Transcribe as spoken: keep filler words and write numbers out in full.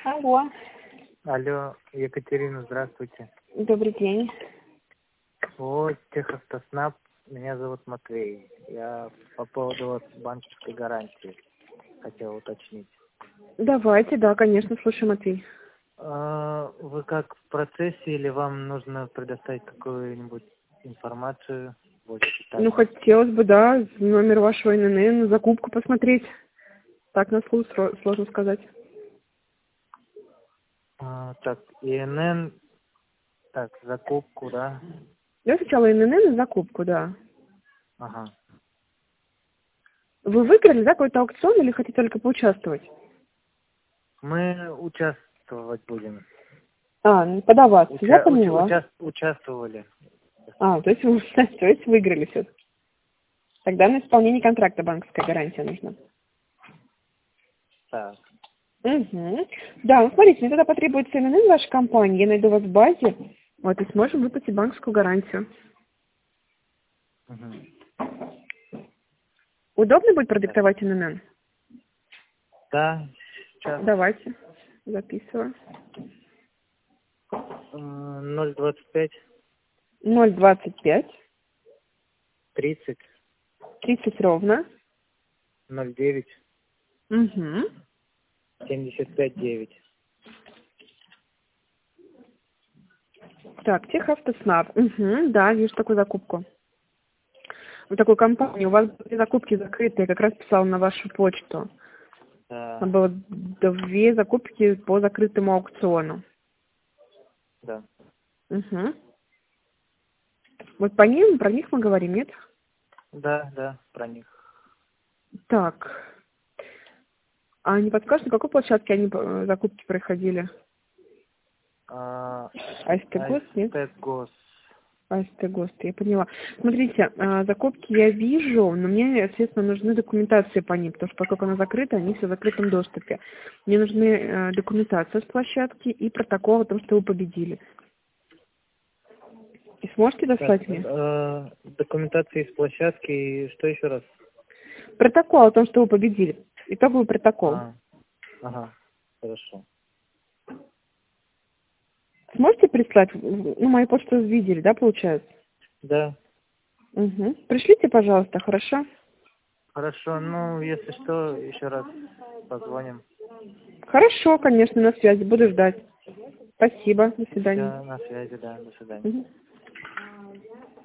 Алло. Алло, Екатерина, здравствуйте. Добрый день. Вот Техавтоснаб, меня зовут Матвей. Я по поводу вот банковской гарантии хотел уточнить. Давайте, да, конечно, слушай, Матвей. А, Вы как в процессе или вам нужно предоставить какую-нибудь информацию более Ну, детальную? хотелось бы, да, номер вашего эн эн эн, закупку посмотреть. Так на слух сро- сложно сказать. А, так, и эн эн, так, закупку, да? Я сначала эн эн эн и закупку, да. Ага. Вы выиграли, да, какой-то аукцион или хотите только поучаствовать? Мы участвовать будем. А, ну, подаваться, я Уча- уч- поняла. уча- участвовали. А, то есть вы то есть выиграли все. Тогда на исполнение контракта банковская гарантия нужна. Так. Угу. Да, ну смотрите, мне тогда потребуется эн эн эн вашей компании, я найду вас в базе, вот, и сможем выплатить банковскую гарантию. Мгм. Удобно будет Так. продиктовать эн эн эн? Да, сейчас. Давайте, записываю. Э, ноль двадцать пять ноль двадцать пять, тридцать тридцать ровно. ноль девять Угу. семьдесят пять девять. Так, Техавтоснаб. Угу, да, вижу такую закупку. Вот такую компанию. У вас были закупки закрытые, я как раз писала на вашу почту. Там Да, было две закупки по закрытому аукциону. да, Угу. Вот по ним, про них мы говорим, нет? да, да, про них. Так. А не подскажете, на какой площадке они э, закупки происходили? А, АСТ ГОС, нет? АСТ ГОС. АСТ ГОСТ, я поняла. Смотрите, а, закупки я вижу, но мне, естественно, нужны документации по ним, потому что поскольку она закрыта, они все в закрытом доступе. Мне нужны э, документация с площадки и протокол о том, что вы победили. И сможете Так, достать мне? э, документация из площадки и что еще раз? Протокол о том, что вы победили. Итоговый протокол. А, ага, хорошо. Сможете прислать? Ну, мою почту видели, да, получается? Да, Угу. Пришлите, пожалуйста, хорошо? хорошо. Ну, если что, еще раз позвоним. Хорошо, конечно, на связи. Буду ждать. Спасибо. До свидания. Все, на связи, да, до свидания. Мгм.